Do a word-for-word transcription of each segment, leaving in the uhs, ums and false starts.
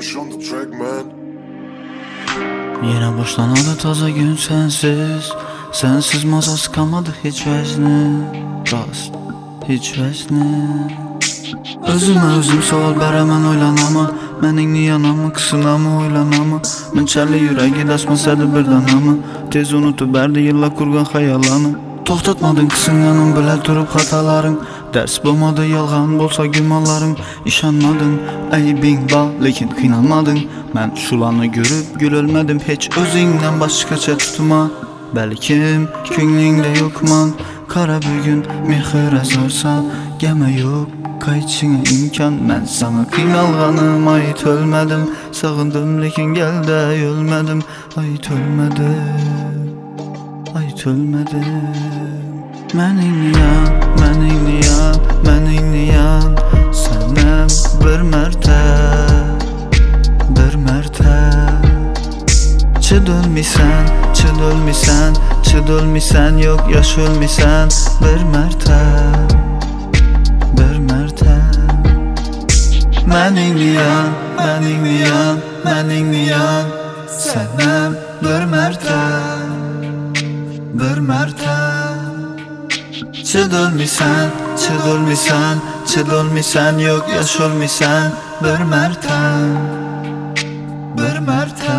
Yine başlanadı taza gün sensiz. Sensiz masa sıkamadı hiç vezni. Rast, hiç vezni. Özüme özüm sual beramen oylanama. Mening niyanamı kısınamı oylanamı. Mençerli yüreği dasmasaydı birdanamı. Tez unutup berdi yıllar kurgan hayalanı. Toxtatmadın kısınganın bile durup hataların. Ders bulmadı yalğan bolsa gümanların. İşanmadın aybin ba lekin kıynanmadın. Ben şulanı görüp gül ölmedim hiç özünden başkaça tutma. Belkim künlüğünde yokman. Kara bir gün mehire zorsa geme yok. Kayıtçına imkan ben sana kıynalğanım. Ait ölmedim sağındım lekin gel de ölmedim. Ait ölmedim, ait ölmedim. Mening niyan, mening niyan, mening niyan. Senem bir merte, bir merte. Çıd ölmisen, çıd ölmisen, çıd ölmisen. Yok yaş ölmisen bir merte, bir merte. Mening niyan, mening niyan, mening niyan. Senem bir merte, bir merte. Çıd ölmisen, çıd ölmisen, çıd ölmisen. Yok yaş ölmisen bir merte, bir merte.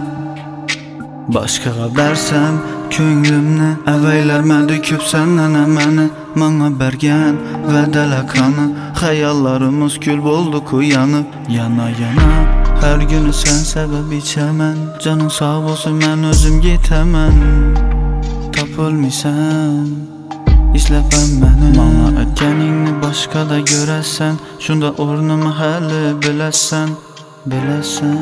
Başkaga bersem könglimni avaylarmadi köp senden emeni. Mana bergen vedele kanı. Hayallarımız kül boldu yanıp yana yana. Her günü sen sebep içemen. Canın sağ olsun ben özüm gitemen. Tap ölmisen İsləpəm məni. Mana ötkeningni başka da görəsən. Şunda ornumu həli biləsən, biləsən.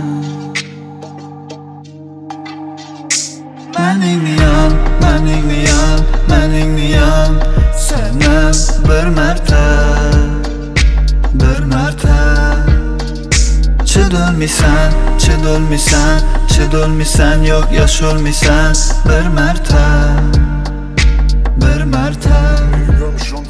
Mening niyan, mening niyan, mening niyan. Senem bir merte, bir merte. Çıd ölmisen, çıd ölmisen, çıd ölmisen. Yok yaş ölmisen bir merte, bir merte.